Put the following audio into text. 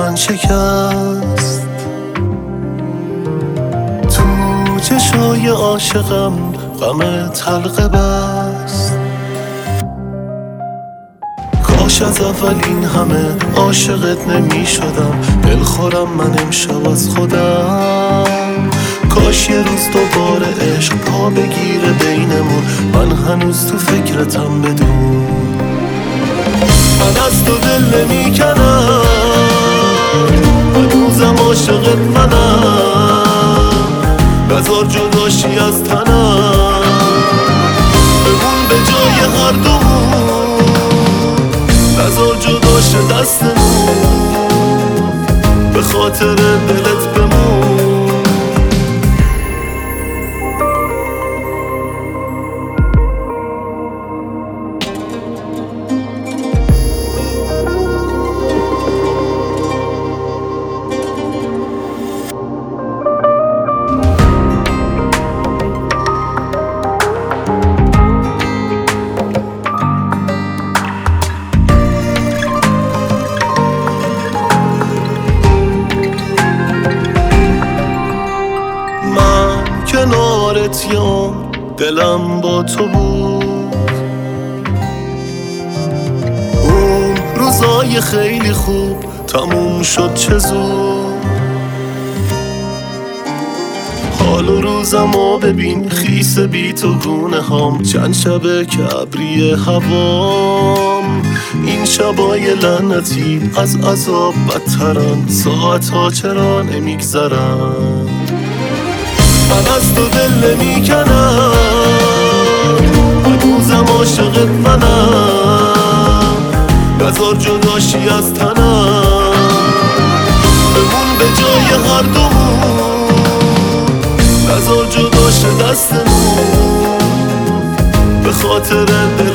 من شکست، تو چشای عاشقم غم تلقه بست. کاش از اول این همه عاشقت نمی شدم، دلخورم من امشب از خودم. کاش یه روز دوباره عشق پا بگیره بینمون، من هنوز تو فکرتم بدون. من از تو دل نمی کنم، هنوزم عاشقت منم. بذار جداشی از تنم، بمون به جای هر دومون. بذار جداش دستمون، به خاطر دلت بمون. کنارت یام دلم با تو بود، اون روزای خیلی خوب تموم شد چه زود. حال و روزمو ببین خیس بی تو گونه هام، چند شبه که ابری هوام. این شبای لعنتی از عذاب بدترن، ساعتها چرا نمیگذرن. من از تو دل نمی کنم، هنوزم عاشقت منم. بذار جداشی از تنم، بمون به جای هر دومون. بذار جداش دستمون، به خاطر دل